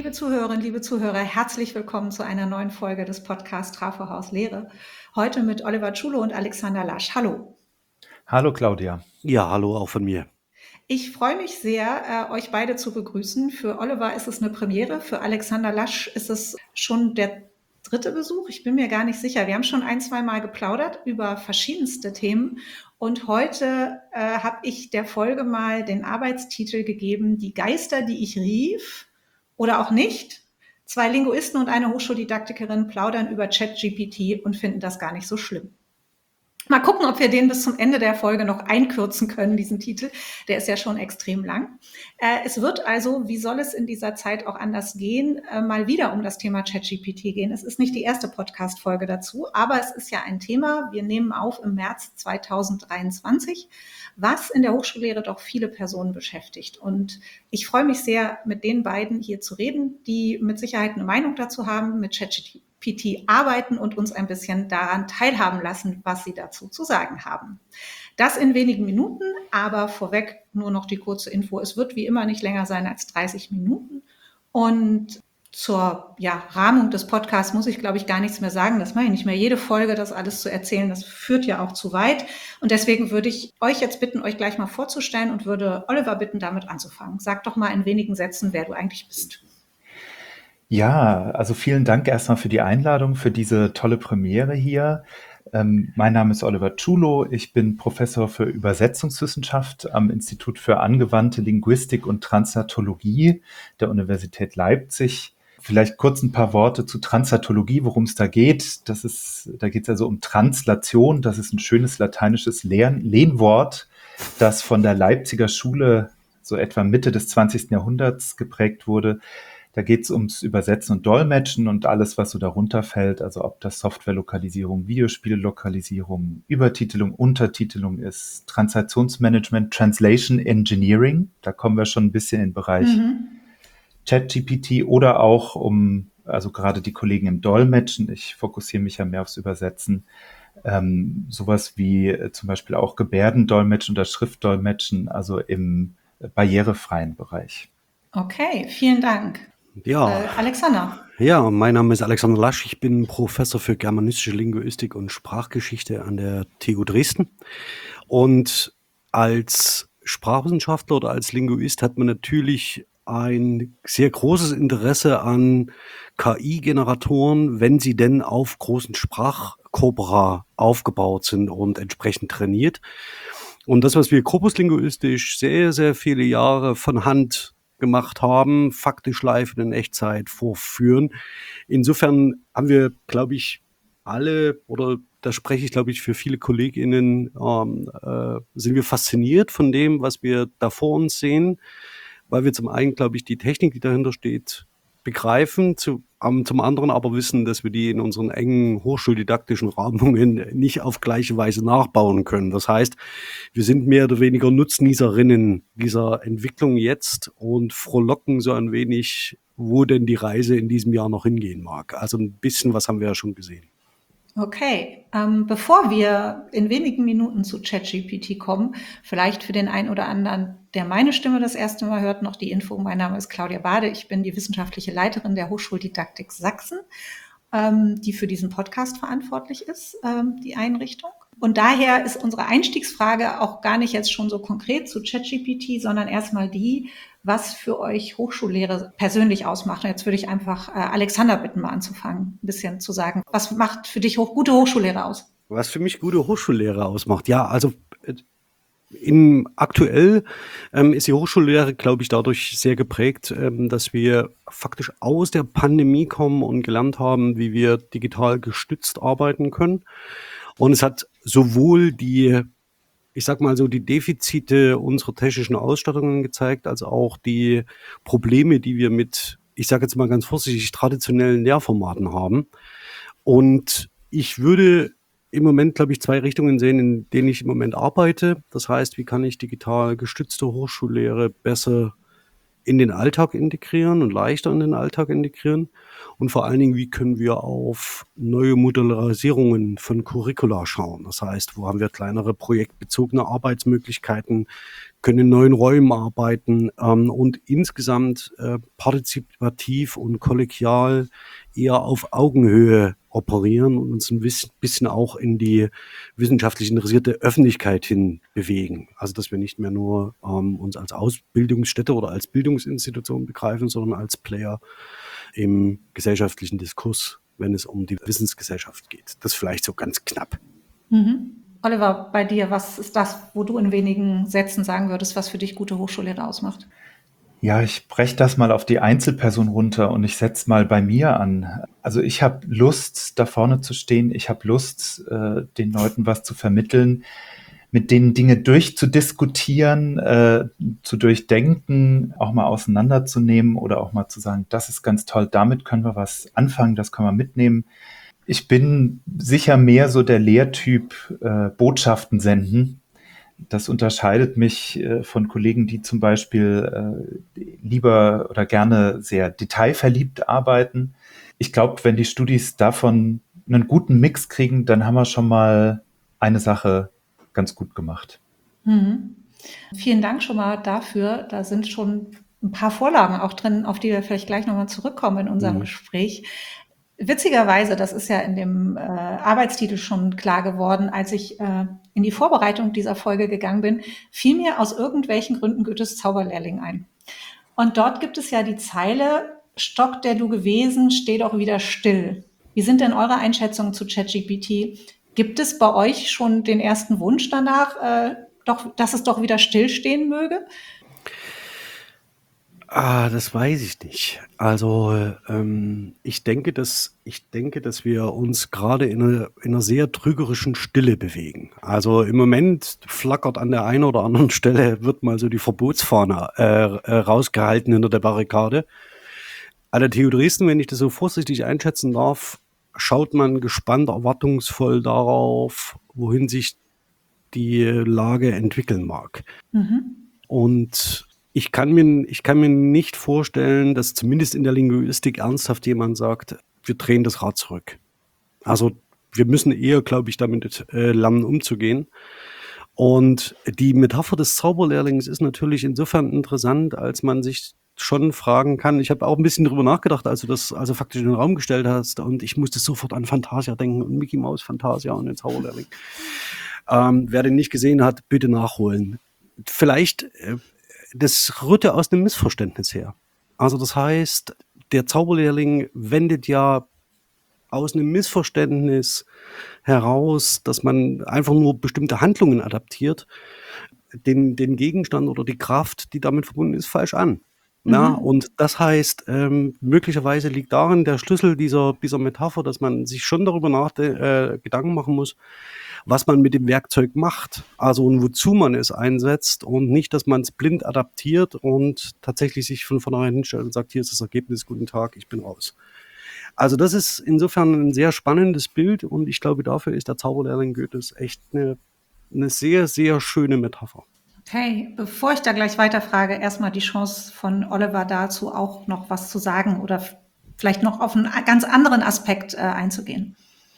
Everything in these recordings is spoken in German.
Liebe Zuhörerinnen, liebe Zuhörer, herzlich willkommen zu einer neuen Folge des Podcasts Trafo Haus Lehre. Heute mit Oliver Tschulo und Alexander Lasch. Hallo. Hallo Claudia. Ja, hallo auch von mir. Ich freue mich sehr, euch beide zu begrüßen. Für Oliver ist es eine Premiere, für Alexander Lasch ist es schon der dritte Besuch. Ich bin mir gar nicht sicher. Wir haben schon ein, zwei Mal geplaudert über verschiedenste Themen. Und heute habe ich der Folge mal den Arbeitstitel gegeben, Die Geister, die ich rief oder auch nicht. Zwei Linguisten und eine Hochschuldidaktikerin plaudern über ChatGPT und finden das gar nicht so schlimm. Mal gucken, ob wir den bis zum Ende der Folge noch einkürzen können, diesen Titel. Der ist ja schon extrem lang. Es wird also, wie soll es in dieser Zeit auch anders gehen, mal wieder um das Thema ChatGPT gehen. Es ist nicht die erste Podcast-Folge dazu, aber es ist ja ein Thema. Wir nehmen auf im März 2023, was in der Hochschullehre doch viele Personen beschäftigt. Und ich freue mich sehr, mit den beiden hier zu reden, die mit Sicherheit eine Meinung dazu haben, mit ChatGPT arbeiten und uns ein bisschen daran teilhaben lassen, was sie dazu zu sagen haben. Das in wenigen Minuten, aber vorweg nur noch die kurze Info. Es wird wie immer nicht länger sein als 30 Minuten. Und zur Rahmung des Podcasts muss ich, glaube ich, gar nichts mehr sagen. Das mache ich nicht mehr. Jede Folge, das alles zu erzählen, das führt ja auch zu weit. Und deswegen würde ich euch jetzt bitten, euch gleich mal vorzustellen und würde Oliver bitten, damit anzufangen. Sag doch mal in wenigen Sätzen, wer du eigentlich bist. Ja, also vielen Dank erstmal für die Einladung, für diese tolle Premiere hier. Mein Name ist Oliver Tschulo. Ich bin Professor für Übersetzungswissenschaft am Institut für angewandte Linguistik und Translatologie der Universität Leipzig. Vielleicht kurz ein paar Worte zu Translatologie, worum es da geht. Da geht es also um Translation. Das ist ein schönes lateinisches Lehnwort, das von der Leipziger Schule so etwa Mitte des 20. Jahrhunderts geprägt wurde. Da geht es ums Übersetzen und Dolmetschen und alles, was so darunter fällt. Also ob das Softwarelokalisierung, Videospiellokalisierung, Übertitelung, Untertitelung ist, Translationsmanagement, Translation Engineering. Da kommen wir schon ein bisschen in den Bereich ChatGPT oder auch also gerade die Kollegen im Dolmetschen. Ich fokussiere mich ja mehr aufs Übersetzen. Sowas wie zum Beispiel auch Gebärdendolmetschen oder Schriftdolmetschen, also im barrierefreien Bereich. Okay, vielen Dank. Ja. Alexander. Ja, mein Name ist Alexander Lasch. Ich bin Professor für germanistische Linguistik und Sprachgeschichte an der TU Dresden. Und als Sprachwissenschaftler oder als Linguist hat man natürlich ein sehr großes Interesse an KI-Generatoren, wenn sie denn auf großen Sprachkorpora aufgebaut sind und entsprechend trainiert. Und das, was wir korpuslinguistisch sehr, sehr viele Jahre von Hand gemacht haben, faktisch live in Echtzeit vorführen. Insofern haben wir, glaube ich, alle, oder da spreche ich, glaube ich, für viele KollegInnen, sind wir fasziniert von dem, was wir da vor uns sehen, weil wir zum einen, glaube ich, die Technik, die dahinter steht, begreifen, zum anderen aber wissen, dass wir die in unseren engen hochschuldidaktischen Rahmungen nicht auf gleiche Weise nachbauen können. Das heißt, wir sind mehr oder weniger Nutznießerinnen dieser Entwicklung jetzt und frohlocken so ein wenig, wo denn die Reise in diesem Jahr noch hingehen mag. Also ein bisschen was haben wir ja schon gesehen. Okay, bevor wir in wenigen Minuten zu ChatGPT kommen, vielleicht für den einen oder anderen, der meine Stimme das erste Mal hört, noch die Info. Mein Name ist Claudia Bade, ich bin die wissenschaftliche Leiterin der Hochschuldidaktik Sachsen, die für diesen Podcast verantwortlich ist, die Einrichtung. Und daher ist unsere Einstiegsfrage auch gar nicht jetzt schon so konkret zu ChatGPT, sondern erstmal die, was für euch Hochschullehre persönlich ausmacht. Und jetzt würde ich einfach Alexander bitten, mal anzufangen, ein bisschen zu sagen. Was macht für dich gute Hochschullehre aus? Was für mich gute Hochschullehre ausmacht? Ja, also aktuell ist die Hochschullehre, glaube ich, dadurch sehr geprägt, dass wir faktisch aus der Pandemie kommen und gelernt haben, wie wir digital gestützt arbeiten können. Und es hat sowohl die Defizite unserer technischen Ausstattungen gezeigt, als auch die Probleme, die wir mit, ich sage jetzt mal ganz vorsichtig, traditionellen Lehrformaten haben. Und ich würde im Moment, glaube ich, zwei Richtungen sehen, in denen ich im Moment arbeite. Das heißt, wie kann ich digital gestützte Hochschullehre besser in den Alltag integrieren und leichter in den Alltag integrieren? Und vor allen Dingen, wie können wir auf neue Modularisierungen von Curricula schauen? Das heißt, wo haben wir kleinere projektbezogene Arbeitsmöglichkeiten, können in neuen Räumen arbeiten und insgesamt partizipativ und kollegial eher auf Augenhöhe operieren und uns ein bisschen auch in die wissenschaftlich interessierte Öffentlichkeit hin bewegen. Also dass wir nicht mehr nur uns als Ausbildungsstätte oder als Bildungsinstitution begreifen, sondern als Player im gesellschaftlichen Diskurs, wenn es um die Wissensgesellschaft geht. Das vielleicht so ganz knapp. Oliver, bei dir, was ist das, wo du in wenigen Sätzen sagen würdest, was für dich gute Hochschullehre ausmacht? Ja, ich breche das mal auf die Einzelperson runter und ich setze mal bei mir an. Also ich habe Lust, da vorne zu stehen. Ich habe Lust, den Leuten was zu vermitteln, mit denen Dinge durchzudiskutieren, zu durchdenken, auch mal auseinanderzunehmen oder auch mal zu sagen, das ist ganz toll, damit können wir was anfangen, das können wir mitnehmen. Ich bin sicher mehr so der Lehrtyp Botschaften senden. Das unterscheidet mich von Kollegen, die zum Beispiel lieber oder gerne sehr detailverliebt arbeiten. Ich glaube, wenn die Studis davon einen guten Mix kriegen, dann haben wir schon mal eine Sache ganz gut gemacht. Vielen Dank schon mal dafür. Da sind schon ein paar Vorlagen auch drin, auf die wir vielleicht gleich nochmal zurückkommen in unserem Gespräch. Witzigerweise, das ist ja in dem Arbeitstitel schon klar geworden, als ich in die Vorbereitung dieser Folge gegangen bin, fiel mir aus irgendwelchen Gründen Goethes Zauberlehrling ein. Und dort gibt es ja die Zeile, Stock, der du gewesen, steh doch wieder still. Wie sind denn eure Einschätzungen zu ChatGPT? Gibt es bei euch schon den ersten Wunsch danach, dass es doch wieder stillstehen möge? Das weiß ich nicht. Also ich denke, dass wir uns gerade in einer sehr trügerischen Stille bewegen. Also im Moment flackert an der einen oder anderen Stelle, wird mal so die Verbotsfahne rausgehalten hinter der Barrikade. An der TU Dresden, wenn ich das so vorsichtig einschätzen darf, schaut man gespannt, erwartungsvoll darauf, wohin sich die Lage entwickeln mag. Und ich kann mir nicht vorstellen, dass zumindest in der Linguistik ernsthaft jemand sagt, wir drehen das Rad zurück. Also wir müssen eher, glaube ich, damit lernen, umzugehen. Und die Metapher des Zauberlehrlings ist natürlich insofern interessant, als man sich schon fragen kann. Ich habe auch ein bisschen drüber nachgedacht, als du das also faktisch in den Raum gestellt hast. Und ich musste sofort an Fantasia denken und Mickey Mouse Fantasia und den Zauberlehrling. Wer den nicht gesehen hat, bitte nachholen. Vielleicht das rührte aus einem Missverständnis her. Also das heißt, der Zauberlehrling wendet ja aus einem Missverständnis heraus, dass man einfach nur bestimmte Handlungen adaptiert, den Gegenstand oder die Kraft, die damit verbunden ist, falsch an. Ja, und das heißt, möglicherweise liegt darin der Schlüssel dieser Metapher, dass man sich schon darüber Gedanken machen muss, was man mit dem Werkzeug macht, also und wozu man es einsetzt und nicht, dass man es blind adaptiert und tatsächlich sich von vornherein hinstellt und sagt, hier ist das Ergebnis, guten Tag, ich bin raus. Also das ist insofern ein sehr spannendes Bild und ich glaube, dafür ist der Zauberlehrling Goethes echt eine sehr, sehr schöne Metapher. Okay, bevor ich da gleich weiterfrage, erstmal die Chance von Oliver dazu auch noch was zu sagen oder vielleicht noch auf einen ganz anderen Aspekt einzugehen.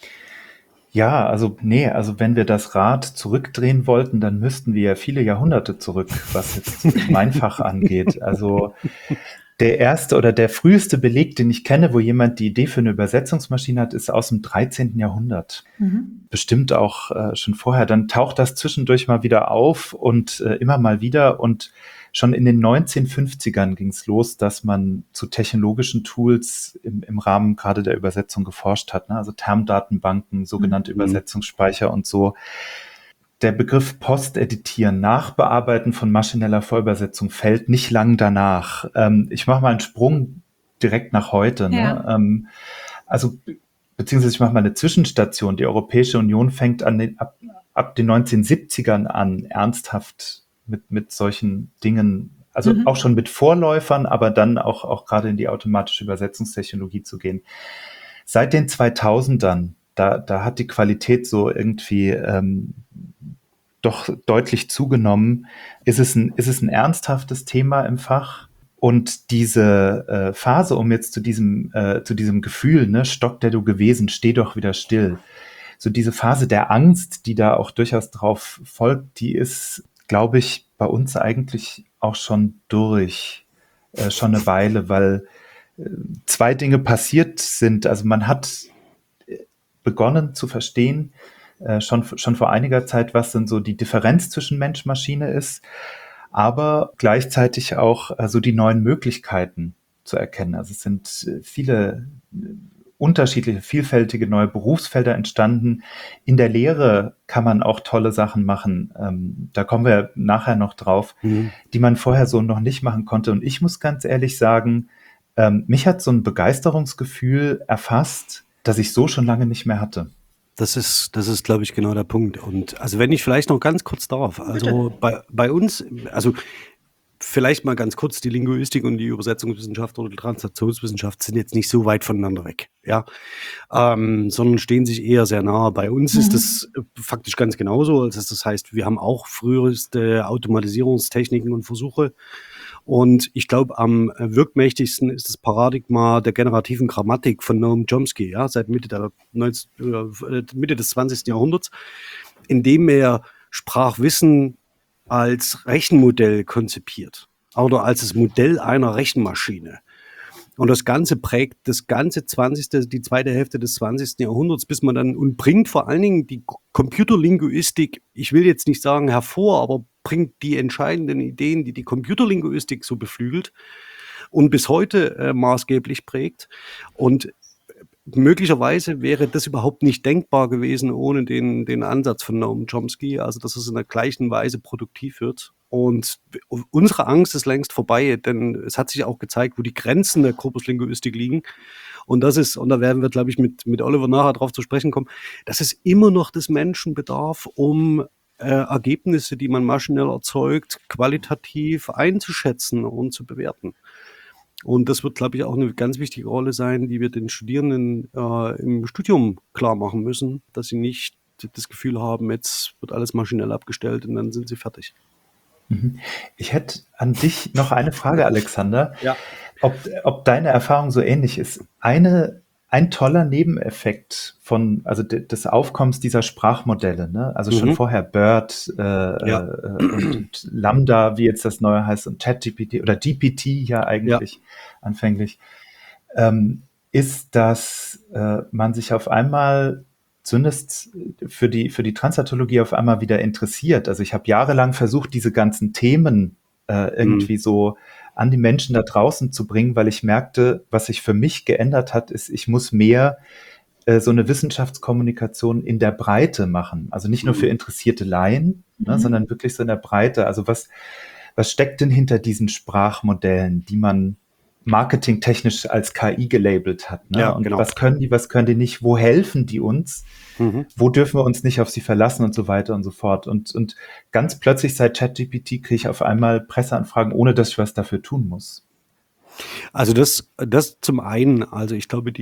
Ja, also wenn wir das Rad zurückdrehen wollten, dann müssten wir ja viele Jahrhunderte zurück, was jetzt mein Fach angeht. Also der erste oder der früheste Beleg, den ich kenne, wo jemand die Idee für eine Übersetzungsmaschine hat, ist aus dem 13. Jahrhundert. Bestimmt auch schon vorher. Dann taucht das zwischendurch mal wieder auf und immer mal wieder. Und schon in den 1950ern ging es los, dass man zu technologischen Tools im Rahmen gerade der Übersetzung geforscht hat. Ne? Also Termdatenbanken, sogenannte Übersetzungsspeicher und so. Der Begriff Posteditieren, Nachbearbeiten von maschineller Vorübersetzung fällt nicht lang danach. Ich mache mal einen Sprung direkt nach heute. Ja. Ne? Beziehungsweise ich mache mal eine Zwischenstation. Die Europäische Union fängt ab den 1970ern an, ernsthaft mit solchen Dingen, also auch schon mit Vorläufern, aber dann auch gerade in die automatische Übersetzungstechnologie zu gehen. Seit den 2000ern, da hat die Qualität so irgendwie doch deutlich zugenommen. Ist es ein ernsthaftes Thema im Fach Und diese Phase, um jetzt zu diesem Gefühl, ne, Stock, der du gewesen, steh doch wieder still. So diese Phase der Angst, die da auch durchaus drauf folgt, die ist, glaube ich, bei uns eigentlich auch schon durch, schon eine Weile, weil zwei Dinge passiert sind. Also man hat begonnen zu verstehen, schon vor einiger Zeit, was denn so die Differenz zwischen Mensch-Maschine ist, aber gleichzeitig auch so die neuen Möglichkeiten zu erkennen. Also es sind viele unterschiedliche, vielfältige neue Berufsfelder entstanden. In der Lehre kann man auch tolle Sachen machen. Da kommen wir nachher noch drauf, die man vorher so noch nicht machen konnte. Und ich muss ganz ehrlich sagen, mich hat so ein Begeisterungsgefühl erfasst, das ich so schon lange nicht mehr hatte. Das ist, glaube ich, genau der Punkt. Und also wenn ich vielleicht noch ganz kurz darf, also bei uns, also vielleicht mal ganz kurz, die Linguistik und die Übersetzungswissenschaft oder die Translationswissenschaft sind jetzt nicht so weit voneinander weg, ja, sondern stehen sich eher sehr nahe. Bei uns ist das faktisch ganz genauso. Also das heißt, wir haben auch früheste Automatisierungstechniken und Versuche. Und ich glaube, am wirkmächtigsten ist das Paradigma der generativen Grammatik von Noam Chomsky, ja, seit Mitte des 20. Jahrhunderts, in dem er Sprachwissen als Rechenmodell konzipiert oder als das Modell einer Rechenmaschine. Und das Ganze prägt die zweite Hälfte des 20. Jahrhunderts, bis man dann, und bringt vor allen Dingen die Computerlinguistik, ich will jetzt nicht sagen hervor, aber bringt die entscheidenden Ideen, die die Computerlinguistik so beflügelt und bis heute maßgeblich prägt. Und möglicherweise wäre das überhaupt nicht denkbar gewesen ohne den Ansatz von Noam Chomsky, also dass es in der gleichen Weise produktiv wird. Und unsere Angst ist längst vorbei, denn es hat sich auch gezeigt, wo die Grenzen der Korpuslinguistik liegen. Und das ist, und da werden wir, glaube ich, mit Oliver nachher drauf zu sprechen kommen, dass es immer noch des Menschen bedarf, um Ergebnisse, die man maschinell erzeugt, qualitativ einzuschätzen und zu bewerten. Und das wird, glaube ich, auch eine ganz wichtige Rolle sein, die wir den Studierenden im Studium klar machen müssen, dass sie nicht das Gefühl haben, jetzt wird alles maschinell abgestellt und dann sind sie fertig. Ich hätte an dich noch eine Frage, Alexander. Ja. Ob deine Erfahrung so ähnlich ist. Ein toller Nebeneffekt des Aufkommens dieser Sprachmodelle, ne? Also schon vorher BERT und Lambda, wie jetzt das neue heißt, und ChatGPT oder GPT ja eigentlich anfänglich, ist, dass man sich auf einmal zumindest für die Translatologie auf einmal wieder interessiert. Also ich habe jahrelang versucht, diese ganzen Themen irgendwie so an die Menschen da draußen zu bringen, weil ich merkte, was sich für mich geändert hat, ist, ich muss mehr so eine Wissenschaftskommunikation in der Breite machen. Also nicht nur für interessierte Laien, ne, sondern wirklich so in der Breite. Also was steckt denn hinter diesen Sprachmodellen, die man marketingtechnisch als KI gelabelt hat? Ne? Ja, und genau. was können die nicht? Wo helfen die uns? Wo dürfen wir uns nicht auf sie verlassen und so weiter und so fort. Und ganz plötzlich seit ChatGPT kriege ich auf einmal Presseanfragen, ohne dass ich was dafür tun muss. Also das zum einen, also ich glaube,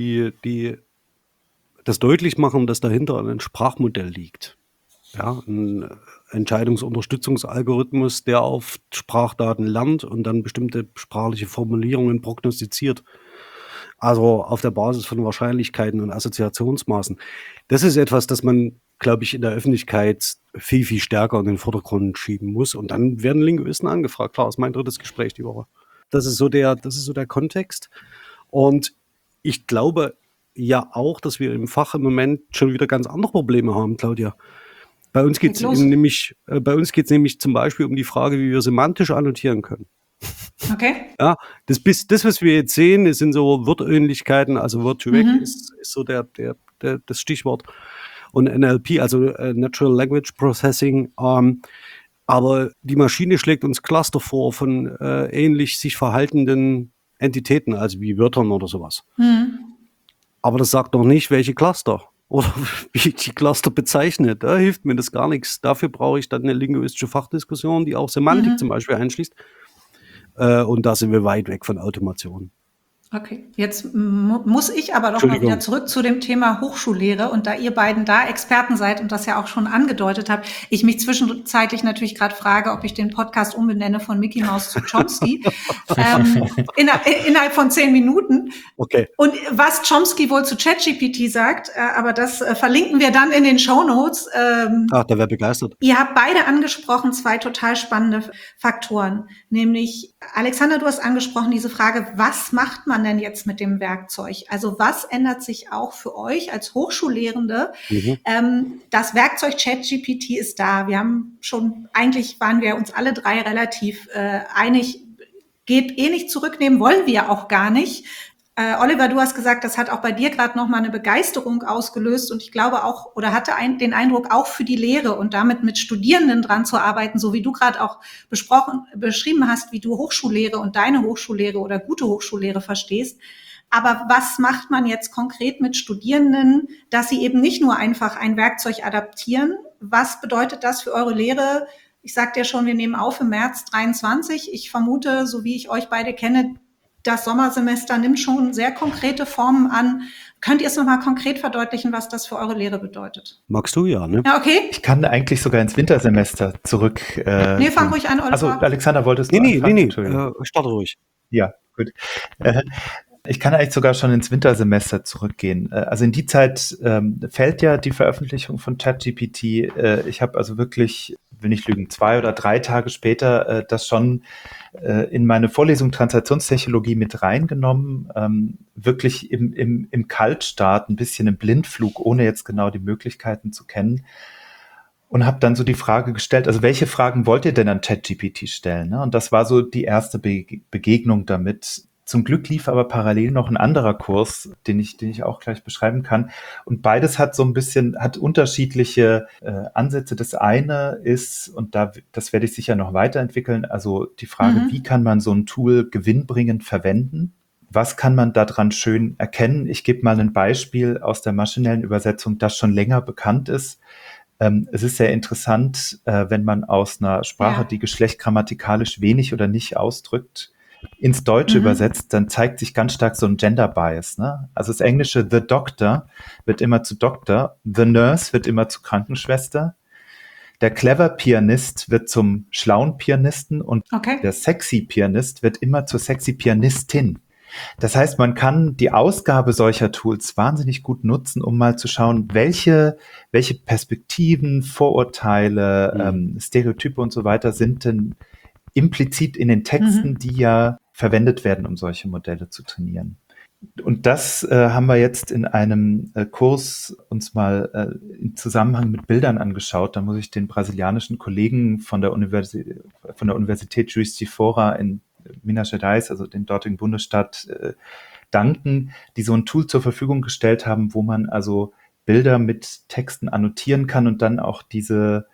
das deutlich machen, dass dahinter ein Sprachmodell liegt. Ja, ein Entscheidungsunterstützungsalgorithmus, der auf Sprachdaten lernt und dann bestimmte sprachliche Formulierungen prognostiziert. Also auf der Basis von Wahrscheinlichkeiten und Assoziationsmaßen. Das ist etwas, das man, glaube ich, in der Öffentlichkeit viel, viel stärker in den Vordergrund schieben muss. Und dann werden Linguisten angefragt. Klar, das ist mein drittes Gespräch die Woche. Das ist so der Kontext. Und ich glaube ja auch, dass wir im Fach im Moment schon wieder ganz andere Probleme haben, Claudia. Bei uns geht es nämlich zum Beispiel um die Frage, wie wir semantisch annotieren können. Okay. Ja, das, was wir jetzt sehen, das sind so Wortähnlichkeiten, also Word2Vec ist so das Stichwort. Und NLP, also Natural Language Processing. Aber die Maschine schlägt uns Cluster vor von ähnlich sich verhaltenden Entitäten, also wie Wörtern oder sowas. Aber das sagt noch nicht, welche Cluster oder wie ich die Cluster bezeichne. Da hilft mir das gar nichts. Dafür brauche ich dann eine linguistische Fachdiskussion, die auch Semantik zum Beispiel einschließt. Und da sind wir weit weg von Automation. Okay, jetzt muss ich aber doch mal wieder zurück zu dem Thema Hochschullehre. Und da ihr beiden da Experten seid und das ja auch schon angedeutet habt, ich mich zwischenzeitlich natürlich gerade frage, ob ich den Podcast umbenenne von Mickey Mouse zu Chomsky innerhalb von 10 Minuten. Okay. Und was Chomsky wohl zu ChatGPT sagt, aber das verlinken wir dann in den Shownotes. Da wäre begeistert. Ihr habt beide angesprochen 2 total spannende Faktoren, nämlich Alexander, du hast angesprochen diese Frage, was macht man denn jetzt mit dem Werkzeug? Also was ändert sich auch für euch als Hochschullehrende? Das Werkzeug ChatGPT ist da. Wir haben schon, eigentlich waren wir uns alle 3 relativ einig, geht nicht zurücknehmen, wollen wir auch gar nicht. Oliver, du hast gesagt, das hat auch bei dir gerade nochmal eine Begeisterung ausgelöst und ich glaube auch, oder hatte den Eindruck, auch für die Lehre und damit mit Studierenden dran zu arbeiten, so wie du gerade auch beschrieben hast, wie du Hochschullehre und deine Hochschullehre oder gute Hochschullehre verstehst. Aber was macht man jetzt konkret mit Studierenden, dass sie eben nicht nur einfach ein Werkzeug adaptieren? Was bedeutet das für eure Lehre? Ich sagte ja schon, wir nehmen auf im März 23. Ich vermute, so wie ich euch beide kenne, das Sommersemester nimmt schon sehr konkrete Formen an. Könnt ihr es nochmal konkret verdeutlichen, was das für eure Lehre bedeutet? Magst du ja, ne? Ja, okay. Ich kann eigentlich sogar ins Wintersemester zurück. Nee, fang ruhig an, Oliver. Also, Alexander, wolltest du anfangen? Nee, starte ruhig. Ja, gut. Ich kann eigentlich sogar schon ins Wintersemester zurückgehen. Also in die Zeit fällt ja die Veröffentlichung von ChatGPT. Ich habe also wirklich, will nicht lügen, 2 oder 3 Tage später das schon in meine Vorlesung Translationstechnologie mit reingenommen. Wirklich im Kaltstart, ein bisschen im Blindflug, ohne jetzt genau die Möglichkeiten zu kennen. Und habe dann so die Frage gestellt, also welche Fragen wollt ihr denn an ChatGPT stellen? Ne? Und das war so die erste Begegnung damit. Zum Glück lief aber parallel noch ein anderer Kurs, den ich auch gleich beschreiben kann. Und beides hat so ein bisschen, hat unterschiedliche Ansätze. Das eine ist, und das werde ich sicher noch weiterentwickeln, also die Frage, wie kann man so ein Tool gewinnbringend verwenden? Was kann man daran schön erkennen? Ich gebe mal ein Beispiel aus der maschinellen Übersetzung, das schon länger bekannt ist. Es ist sehr interessant, wenn man aus einer Sprache, die Geschlecht grammatikalisch wenig oder nicht ausdrückt, ins Deutsche übersetzt, dann zeigt sich ganz stark so ein Gender Bias. Ne? Also das englische The Doctor wird immer zu Doktor, The Nurse wird immer zu Krankenschwester, der Clever Pianist wird zum schlauen Pianisten und der Sexy Pianist wird immer zur Sexy Pianistin. Das heißt, man kann die Ausgabe solcher Tools wahnsinnig gut nutzen, um mal zu schauen, welche Perspektiven, Vorurteile, Stereotype und so weiter sind denn implizit in den Texten, die ja verwendet werden, um solche Modelle zu trainieren. Und das haben wir jetzt in einem Kurs uns mal im Zusammenhang mit Bildern angeschaut. Da muss ich den brasilianischen Kollegen von der Universität Juiz de Fora in Minas Gerais, also dem dortigen Bundesstaat, danken, die so ein Tool zur Verfügung gestellt haben, wo man also Bilder mit Texten annotieren kann und dann auch diese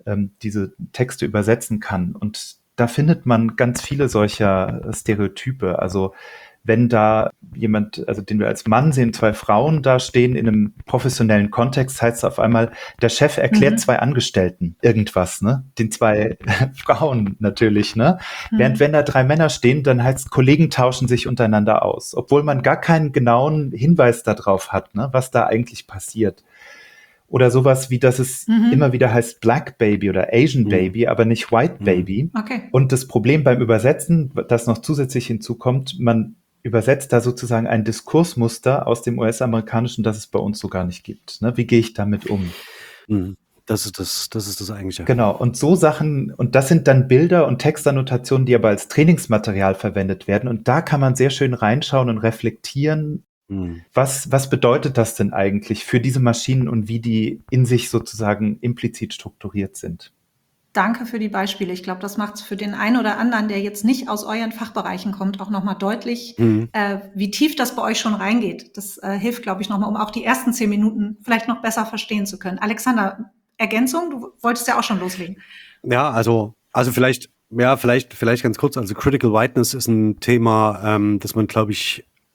Texte übersetzen kann. Und da findet man ganz viele solcher Stereotype. Also wenn da jemand, also den wir als Mann sehen, 2 Frauen da stehen in einem professionellen Kontext, heißt es auf einmal, der Chef erklärt 2 Angestellten irgendwas, ne? Den 2 Frauen natürlich, ne? Während wenn da 3 Männer stehen, dann heißt es, Kollegen tauschen sich untereinander aus, obwohl man gar keinen genauen Hinweis darauf hat, ne? Was da eigentlich passiert. Oder sowas wie, dass es immer wieder heißt Black Baby oder Asian Baby, aber nicht White Baby. Okay. Und das Problem beim Übersetzen, das noch zusätzlich hinzukommt, man übersetzt da sozusagen ein Diskursmuster aus dem US-amerikanischen, das es bei uns so gar nicht gibt. Ne? Wie gehe ich damit um? Das ist das Eigentliche. Genau, und so Sachen, und das sind dann Bilder und Textannotationen, die aber als Trainingsmaterial verwendet werden. Und da kann man sehr schön reinschauen und reflektieren, was bedeutet das denn eigentlich für diese Maschinen und wie die in sich sozusagen implizit strukturiert sind? Danke für die Beispiele. Ich glaube, das macht es für den einen oder anderen, der jetzt nicht aus euren Fachbereichen kommt, auch nochmal deutlich, wie tief das bei euch schon reingeht. Das hilft, glaube ich, nochmal, um auch die ersten 10 Minuten vielleicht noch besser verstehen zu können. Alexander, Ergänzung? Du wolltest ja auch schon loslegen. Ja, also vielleicht ganz kurz. Also Critical Whiteness ist ein Thema, das man, glaube ich,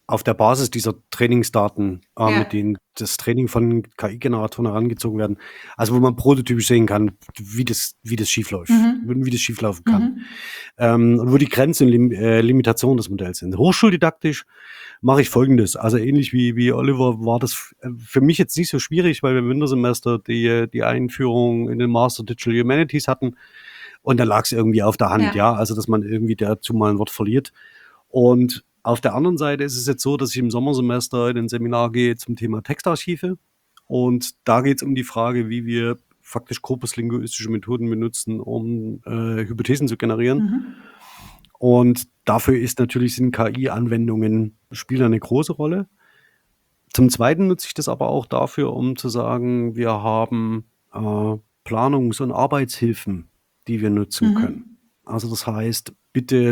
auf der Basis dieser Trainingsdaten, Ja. mit denen das Training von KI-Generatoren herangezogen werden, also wo man prototypisch sehen kann, wie das schiefläuft, wie das schieflaufen kann. Und wo die Grenzen und Limitationen des Modells sind. Hochschuldidaktisch mache ich Folgendes. Also ähnlich wie Oliver war das für mich jetzt nicht so schwierig, weil wir im Wintersemester die Einführung in den Master Digital Humanities hatten. Und da lag es irgendwie auf der Hand, ja, also dass man irgendwie dazu mal ein Wort verliert. Und auf der anderen Seite ist es jetzt so, dass ich im Sommersemester in ein Seminar gehe zum Thema Textarchive. Und da geht es um die Frage, wie wir faktisch korpuslinguistische Methoden benutzen, um Hypothesen zu generieren. Und dafür sind KI-Anwendungen, spielen eine große Rolle. Zum Zweiten nutze ich das aber auch dafür, um zu sagen, wir haben Planungs- und Arbeitshilfen, die wir nutzen können. Also das heißt, bitte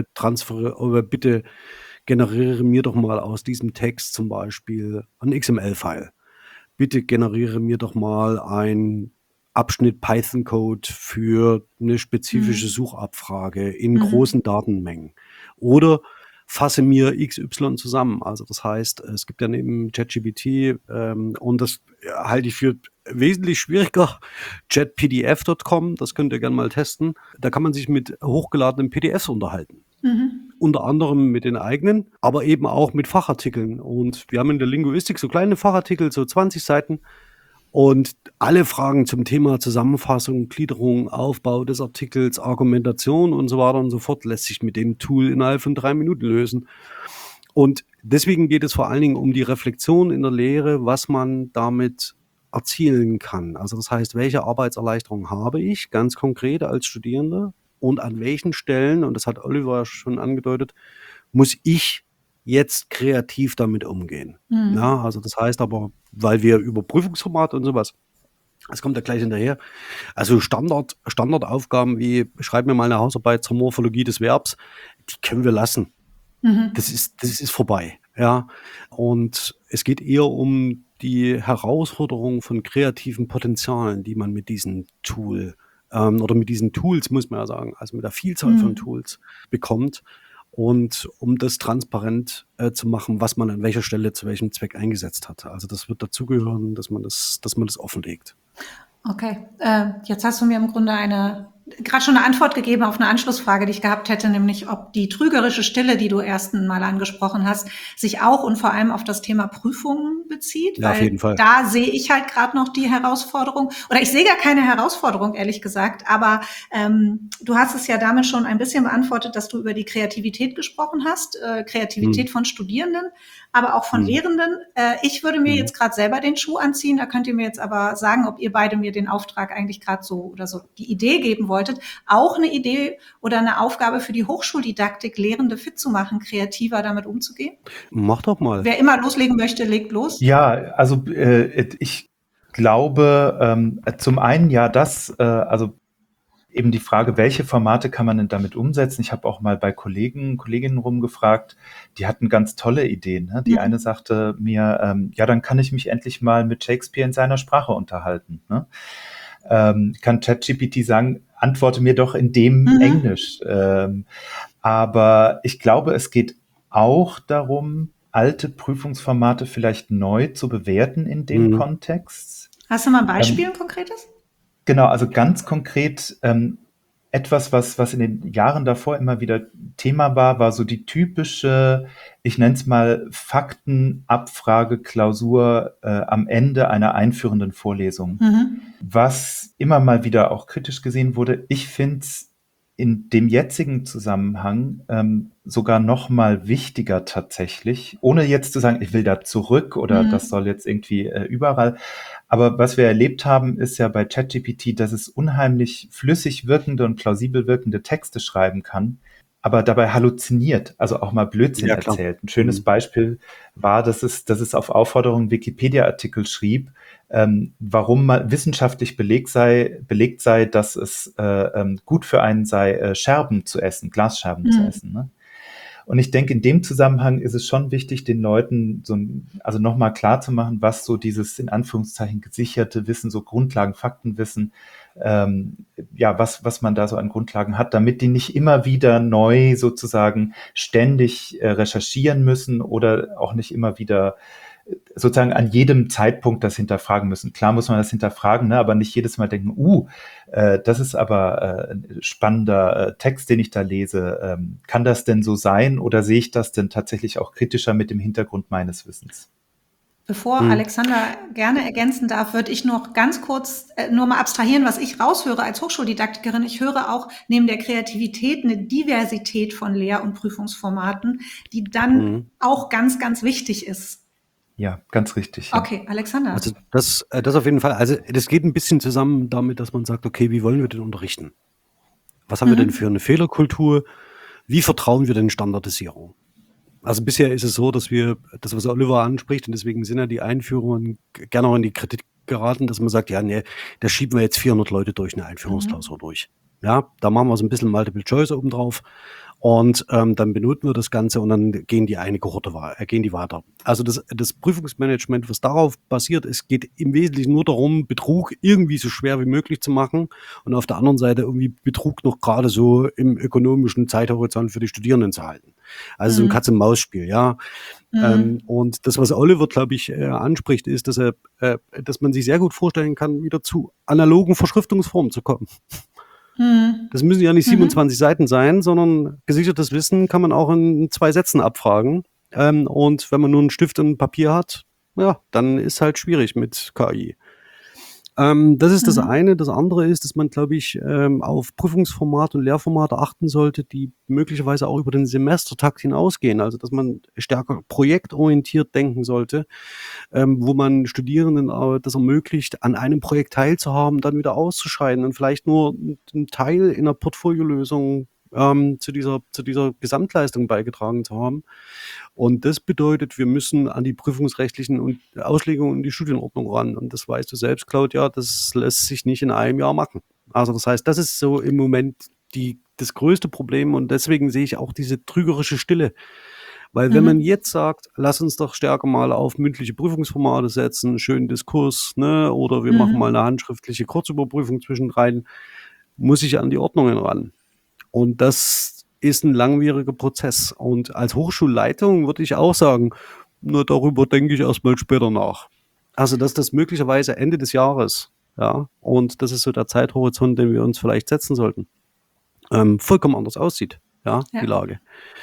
generiere mir doch mal aus diesem Text zum Beispiel ein XML-File. Bitte generiere mir doch mal ein Abschnitt Python-Code für eine spezifische Suchabfrage in großen Datenmengen. Oder fasse mir XY zusammen. Also das heißt, es gibt ja neben ChatGPT, und das halte ich für wesentlich schwieriger, chatpdf.com, das könnt ihr gerne mal testen. Da kann man sich mit hochgeladenen PDFs unterhalten. Unter anderem mit den eigenen, aber eben auch mit Fachartikeln. Und wir haben in der Linguistik so kleine Fachartikel, so 20 Seiten. Und alle Fragen zum Thema Zusammenfassung, Gliederung, Aufbau des Artikels, Argumentation und so weiter und so fort lässt sich mit dem Tool innerhalb von 3 Minuten lösen. Und deswegen geht es vor allen Dingen um die Reflexion in der Lehre, was man damit erzielen kann. Also das heißt, welche Arbeitserleichterung habe ich ganz konkret als Studierender und an welchen Stellen, und das hat Oliver schon angedeutet, muss ich jetzt kreativ damit umgehen. Ja, also das heißt aber, weil wir über Prüfungsformate und sowas, das kommt ja gleich hinterher, also Standardaufgaben wie, schreib mir mal eine Hausarbeit zur Morphologie des Verbs, die können wir lassen. Das ist vorbei. Ja, und es geht eher um die Herausforderung von kreativen Potenzialen, die man mit diesem Tool oder mit diesen Tools, muss man ja sagen, also mit der Vielzahl von Tools bekommt. Und um das transparent zu machen, was man an welcher Stelle zu welchem Zweck eingesetzt hat. Also das wird dazugehören, dass man das offenlegt. Okay, jetzt hast du mir im Grunde gerade schon eine Antwort gegeben auf eine Anschlussfrage, die ich gehabt hätte, nämlich ob die trügerische Stille, die du erst mal angesprochen hast, sich auch und vor allem auf das Thema Prüfungen bezieht. Ja, auf jeden Fall. Da sehe ich halt gerade noch die Herausforderung, oder ich sehe gar keine Herausforderung, ehrlich gesagt, aber du hast es ja damit schon ein bisschen beantwortet, dass du über die Kreativität gesprochen hast, Kreativität von Studierenden, aber auch von Lehrenden. Ich würde mir jetzt gerade selber den Schuh anziehen, da könnt ihr mir jetzt aber sagen, ob ihr beide mir den Auftrag eigentlich gerade so die Idee geben wolltet, auch eine Idee oder eine Aufgabe für die Hochschuldidaktik, Lehrende fit zu machen, kreativer damit umzugehen? Mach doch mal. Wer immer loslegen möchte, legt los. Ja, also ich glaube, zum einen also eben die Frage, welche Formate kann man denn damit umsetzen? Ich habe auch mal bei Kolleginnen rumgefragt, die hatten ganz tolle Ideen. Ne? Die eine sagte mir, ja, dann kann ich mich endlich mal mit Shakespeare in seiner Sprache unterhalten. Ne? Kann ChatGPT sagen, antworte mir doch in dem Englisch. Aber ich glaube, es geht auch darum, alte Prüfungsformate vielleicht neu zu bewerten in dem Kontext. Hast du mal ein Beispiel, ein konkretes? Genau, also ganz konkret etwas, was in den Jahren davor immer wieder Thema war so die typische, ich nenne es mal Faktenabfrage-Klausur am Ende einer einführenden Vorlesung. Was immer mal wieder auch kritisch gesehen wurde. Ich finde es in dem jetzigen Zusammenhang sogar noch mal wichtiger tatsächlich, ohne jetzt zu sagen, ich will da zurück oder das soll jetzt irgendwie überall. Aber was wir erlebt haben, ist ja bei ChatGPT, dass es unheimlich flüssig wirkende und plausibel wirkende Texte schreiben kann, aber dabei halluziniert, also auch mal Blödsinn erzählt. Ein schönes Beispiel war, dass es auf Aufforderung Wikipedia-Artikel schrieb, warum mal wissenschaftlich belegt sei, dass es gut für einen sei, Scherben zu essen, Glasscherben zu essen. Ne? Und ich denke, in dem Zusammenhang ist es schon wichtig, den Leuten also nochmal klar zu machen, was so dieses in Anführungszeichen gesicherte Wissen, so Grundlagen, Faktenwissen, was man da so an Grundlagen hat, damit die nicht immer wieder neu sozusagen ständig recherchieren müssen oder auch nicht immer wieder sozusagen an jedem Zeitpunkt das hinterfragen müssen. Klar muss man das hinterfragen, ne, aber nicht jedes Mal denken, das ist aber ein spannender Text, den ich da lese. Kann das denn so sein oder sehe ich das denn tatsächlich auch kritischer mit dem Hintergrund meines Wissens? Bevor Alexander gerne ergänzen darf, würde ich noch ganz kurz nur mal abstrahieren, was ich raushöre als Hochschuldidaktikerin. Ich höre auch neben der Kreativität eine Diversität von Lehr- und Prüfungsformaten, die dann auch ganz, ganz wichtig ist. Ja, ganz richtig. Ja. Okay, Alexander. Also das auf jeden Fall. Also das geht ein bisschen zusammen damit, dass man sagt, okay, wie wollen wir denn unterrichten? Was haben wir denn für eine Fehlerkultur? Wie vertrauen wir denn Standardisierung? Also bisher ist es so, dass wir, das was Oliver anspricht, und deswegen sind ja die Einführungen gerne auch in die Kritik geraten, dass man sagt, ja, nee, da schieben wir jetzt 400 Leute durch eine Einführungsklausur durch. Ja, da machen wir so ein bisschen Multiple Choice oben drauf. Und dann benoten wir das Ganze und dann gehen die eine Kohorte gehen die weiter. Also das Prüfungsmanagement, was darauf basiert, es geht im Wesentlichen nur darum, Betrug irgendwie so schwer wie möglich zu machen und auf der anderen Seite irgendwie Betrug noch gerade so im ökonomischen Zeithorizont für die Studierenden zu halten. Also so ein Katz-und-Maus-Spiel, ja. Und das, was Oliver, glaube ich, anspricht, ist, dass man sich sehr gut vorstellen kann, wieder zu analogen Verschriftungsformen zu kommen. Das müssen ja nicht 27 Seiten sein, sondern gesichertes Wissen kann man auch in 2 Sätzen abfragen. Und wenn man nur einen Stift und Papier hat, ja, dann ist halt schwierig mit KI. Das ist das eine. Das andere ist, dass man, glaube ich, auf Prüfungsformate und Lehrformate achten sollte, die möglicherweise auch über den Semestertakt hinausgehen. Also, dass man stärker projektorientiert denken sollte, wo man Studierenden das ermöglicht, an einem Projekt teilzuhaben, dann wieder auszuscheiden und vielleicht nur einen Teil in einer Portfoliolösung zu dieser Gesamtleistung beigetragen zu haben. Und das bedeutet, wir müssen an die prüfungsrechtlichen Auslegungen und die Studienordnung ran. Und das weißt du selbst, Claudia, das lässt sich nicht in einem Jahr machen. Also das heißt, das ist so im Moment das größte Problem und deswegen sehe ich auch diese trügerische Stille. Weil wenn man jetzt sagt, lass uns doch stärker mal auf mündliche Prüfungsformate setzen, schönen Diskurs, ne, oder wir machen mal eine handschriftliche Kurzüberprüfung zwischendrin, muss ich an die Ordnungen ran. Und das ist ein langwieriger Prozess. Und als Hochschulleitung würde ich auch sagen, nur darüber denke ich erstmal später nach. Also, dass das möglicherweise Ende des Jahres, ja, und das ist so der Zeithorizont, den wir uns vielleicht setzen sollten, vollkommen anders aussieht, ja, die Lage.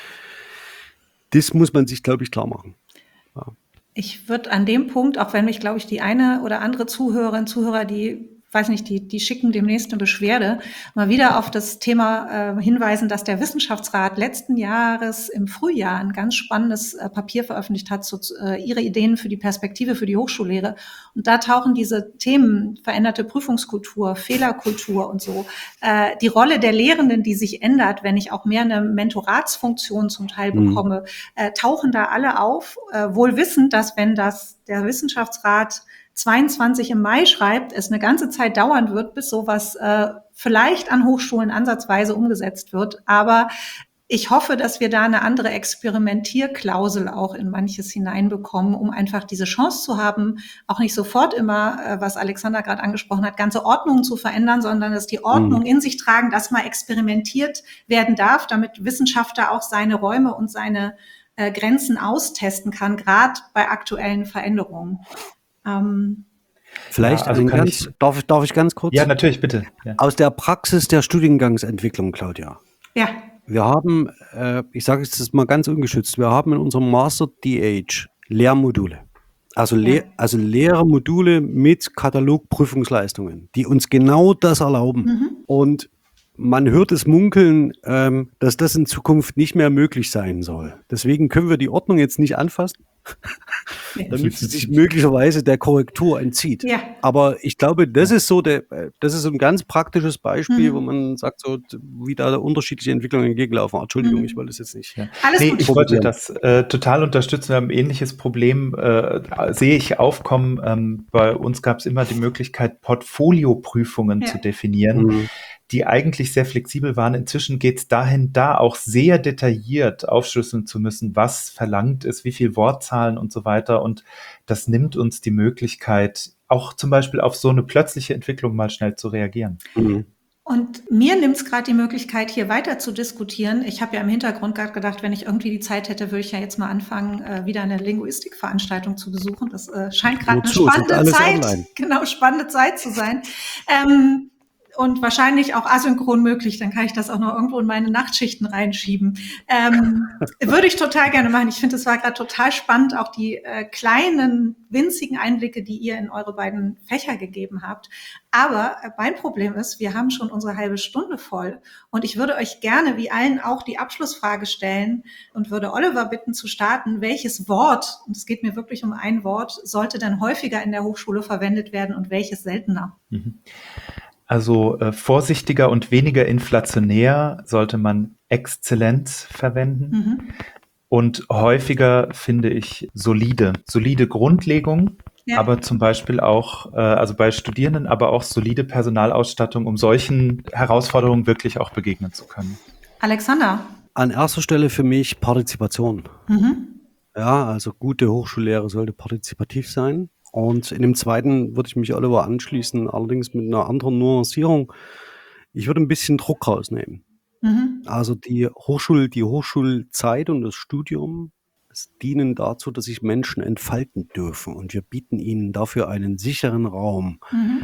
Das muss man sich, glaube ich, klar machen. Ja. Ich würde an dem Punkt, auch wenn mich, glaube ich, die eine oder andere Zuhörer, die schicken demnächst eine Beschwerde, mal wieder auf das Thema hinweisen, dass der Wissenschaftsrat letzten Jahres im Frühjahr ein ganz spannendes Papier veröffentlicht hat, ihre Ideen für die Perspektive für die Hochschullehre. Und da tauchen diese Themen, veränderte Prüfungskultur, Fehlerkultur und so, die Rolle der Lehrenden, die sich ändert, wenn ich auch mehr eine Mentoratsfunktion zum Teil bekomme, tauchen da alle auf, wohl wissend, dass wenn der Wissenschaftsrat 22 im Mai schreibt, es eine ganze Zeit dauern wird, bis sowas vielleicht an Hochschulen ansatzweise umgesetzt wird. Aber ich hoffe, dass wir da eine andere Experimentierklausel auch in manches hineinbekommen, um einfach diese Chance zu haben, auch nicht sofort immer, was Alexander gerade angesprochen hat, ganze Ordnungen zu verändern, sondern dass die Ordnung in sich tragen, dass mal experimentiert werden darf, damit Wissenschaftler auch seine Räume und seine Grenzen austesten kann, gerade bei aktuellen Veränderungen. Vielleicht, also darf ich ganz kurz? Ja, natürlich, bitte. Ja. Aus der Praxis der Studiengangsentwicklung, Claudia. Ja. Wir haben, ich sage es jetzt mal ganz ungeschützt, wir haben in unserem Master DH Lehrmodule. Also Lehrmodule mit Katalogprüfungsleistungen, die uns genau das erlauben. Und man hört es munkeln, dass das in Zukunft nicht mehr möglich sein soll. Deswegen können wir die Ordnung jetzt nicht anfassen, damit sie sich möglicherweise der Korrektur entzieht. Ja. Aber ich glaube, das ist so ein ganz praktisches Beispiel, wo man sagt, so wie da unterschiedliche Entwicklungen entgegenlaufen. Entschuldigung, ich wollte es jetzt nicht. Ja. Ich wollte das total unterstützen. Wir haben ein ähnliches Problem, sehe ich aufkommen. Bei uns gab es immer die Möglichkeit, Portfolioprüfungen zu definieren, die eigentlich sehr flexibel waren. Inzwischen geht es dahin, da auch sehr detailliert aufschlüsseln zu müssen, was verlangt ist, wie viel Wortzahlen und so weiter. Und das nimmt uns die Möglichkeit, auch zum Beispiel auf so eine plötzliche Entwicklung mal schnell zu reagieren. Mhm. Und mir nimmt es gerade die Möglichkeit, hier weiter zu diskutieren. Ich habe ja im Hintergrund gerade gedacht, wenn ich irgendwie die Zeit hätte, würde ich ja jetzt mal anfangen, wieder eine Linguistikveranstaltung zu besuchen. Das scheint gerade eine spannende Zeit, spannende Zeit zu sein. Und wahrscheinlich auch asynchron möglich. Dann kann ich das auch noch irgendwo in meine Nachtschichten reinschieben. Würde ich total gerne machen. Ich finde, es war gerade total spannend, auch die kleinen, winzigen Einblicke, die ihr in eure beiden Fächer gegeben habt. Aber mein Problem ist, wir haben schon unsere halbe Stunde voll. Und ich würde euch gerne, wie allen auch, die Abschlussfrage stellen und würde Oliver bitten zu starten, welches Wort, und es geht mir wirklich um ein Wort, sollte denn häufiger in der Hochschule verwendet werden und welches seltener? Also vorsichtiger und weniger inflationär sollte man Exzellenz verwenden. Und häufiger finde ich solide Grundlegung, aber zum Beispiel auch, also bei Studierenden, aber auch solide Personalausstattung, um solchen Herausforderungen wirklich auch begegnen zu können. Alexander? An erster Stelle für mich Partizipation. Ja, also gute Hochschullehre sollte partizipativ sein. Und in dem zweiten würde ich mich Oliver anschließen, allerdings mit einer anderen Nuancierung. Ich würde ein bisschen Druck rausnehmen. Also die Hochschulzeit und das Studium dienen dazu, dass sich Menschen entfalten dürfen. Und wir bieten ihnen dafür einen sicheren Raum.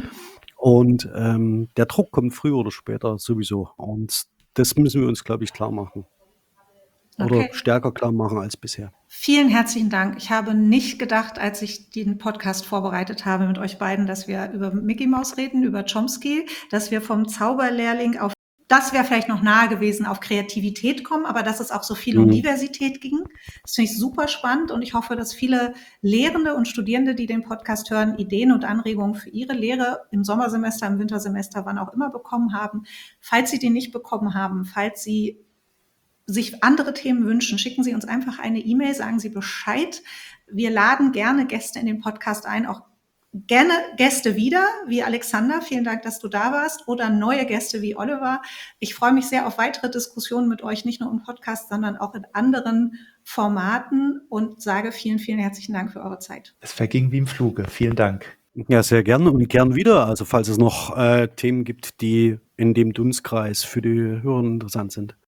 Und der Druck kommt früher oder später sowieso. Und das müssen wir uns, glaube ich, klar machen. Oder stärker klar machen als bisher. Vielen herzlichen Dank. Ich habe nicht gedacht, als ich den Podcast vorbereitet habe mit euch beiden, dass wir über Mickey Mouse reden, über Chomsky, dass wir vom Zauberlehrling auf, das wäre vielleicht noch nahe gewesen, auf Kreativität kommen, aber dass es auch so viel um Diversität ging. Das finde ich super spannend und ich hoffe, dass viele Lehrende und Studierende, die den Podcast hören, Ideen und Anregungen für ihre Lehre im Sommersemester, im Wintersemester, wann auch immer bekommen haben. Falls Sie die nicht bekommen haben, falls Sie sich andere Themen wünschen, schicken Sie uns einfach eine E-Mail, sagen Sie Bescheid. Wir laden gerne Gäste in den Podcast ein, auch gerne Gäste wieder, wie Alexander. Vielen Dank, dass du da warst. Oder neue Gäste wie Oliver. Ich freue mich sehr auf weitere Diskussionen mit euch, nicht nur im Podcast, sondern auch in anderen Formaten und sage vielen, vielen herzlichen Dank für eure Zeit. Es verging wie im Fluge. Vielen Dank. Ja, sehr gerne und gern wieder. Also falls es noch Themen gibt, die in dem Dunstkreis für die Hörer interessant sind.